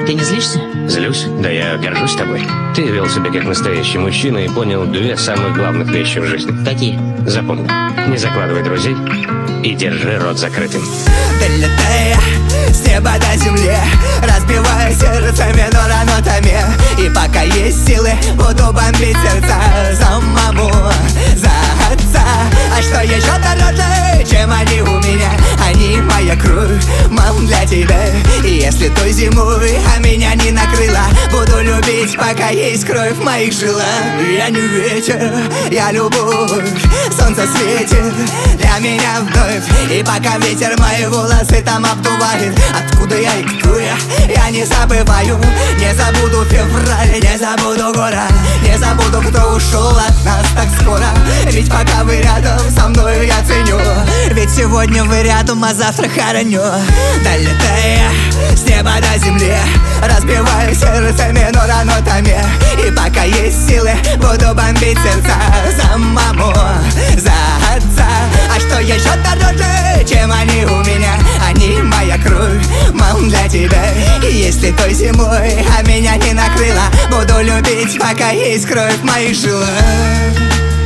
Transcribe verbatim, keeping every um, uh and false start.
Ты не злишься? Злюсь? Да я горжусь тобой. Ты вел себя как настоящий мужчина и понял две самых главных вещи в жизни. Какие? Запомни, не закладывай друзей и держи рот закрытым. Долетая с неба до земли, разбивая сердце миноранотами. И пока есть силы, буду бомбить сердца за маму, за отца. А что еще дороже, чем они у меня? Они моя кровь, мам, для тебя. И если той зимой, а меня не накрыла, буду любить, пока есть кровь в моих жилах. Я не ветер, я любовь, солнце светит для меня вновь. И пока ветер мои волосы там обдувает, откуда я и кто я, я не забываю. Не забуду февраль, не забуду город, не забуду, кто ушел от нас так скоро. Ведь пока вы рядом со мной, я ценю. Ведь сегодня вы рядом, а завтра хороню. Долетая с неба до земли, разбиваю сердце миноранотами. И пока есть силы, буду бомбить сердца за маму, за отца. А что еще дороже, чем они у меня? Они моя кровь, мам, для тебя. И если той зимой, а меня не накрыла, буду любить, пока есть кровь в моих жилах.